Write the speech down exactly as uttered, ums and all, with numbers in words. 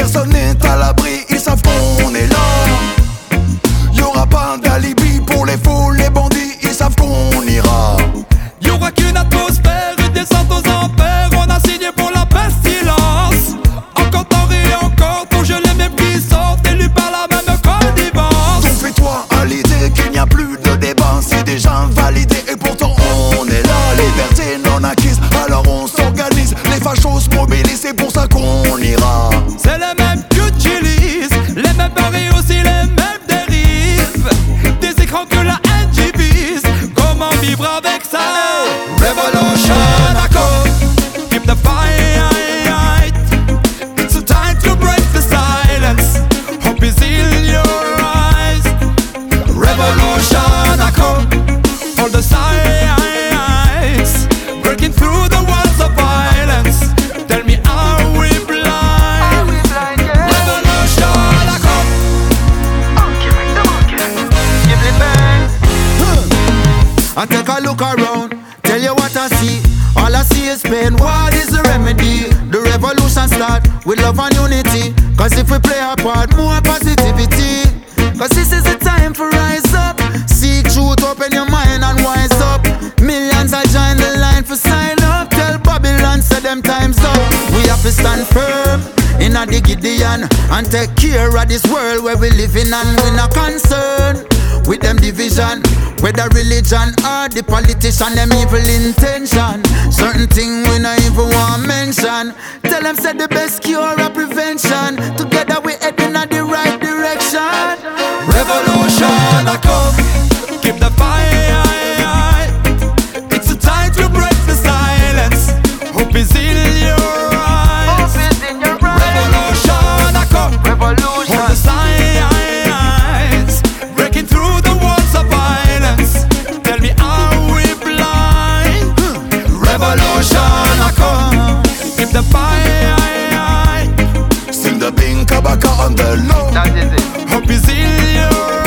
personne n'est à l'abri, ils savent qu'on est là. Y'aura pas d'alibi pour les fous, les bandits, ils savent qu'on ira. Y'aura qu'une atmosphère, une descente aux enfers. On a signé pour la pestilence. Encore tant et encore, ton jeu les mêmes qui sortent, élus par la même connivence. Donc fais-toi à l'idée qu'il n'y a plus de débat, c'est déjà validé et pourtant on est là. Liberté non acquise, alors on s'organise. Les fachos se mobilisent, c'est pour ça qu'on ira. C'est les mêmes que utilisent, les mêmes paris aussi, les mêmes dérives. Des écrans que la haine divise. Comment vivre avec ça? Revolution, I come. Keep the fight. It's a time to break the silence. Hope is in your eyes. Revolution, I come. For the sides, breaking through the walls of violence. Tell me, are we blind? Revolution, I come. I take a look around, tell you what I see. All I see is pain, what is the remedy? The revolution start with love and unity. Cause if we play our part, more positivity. Cause this is the time for rise up. Seek truth, open your mind and wise up. Millions are join the line for sign up. Tell Babylon, say them time's up. We have to stand firm in a the Gideon and take care of this world where we live in. And we not concerned with them division, whether religion or the politician, them evil intention. Certain thing we not even want mention. Tell them say the best cure or prevention. Together we head in the right direction. Revolution, I come. Keep the fight. It's a time to break the silence. Hope is in your eyes. Revolution, I come. Revolution. For the sides, breaking through the walls of violence. Tell me, are we blind? Revolution, I come. Keep the fight. Sing the Bing Kabaka on the low. That is it. Hope is in your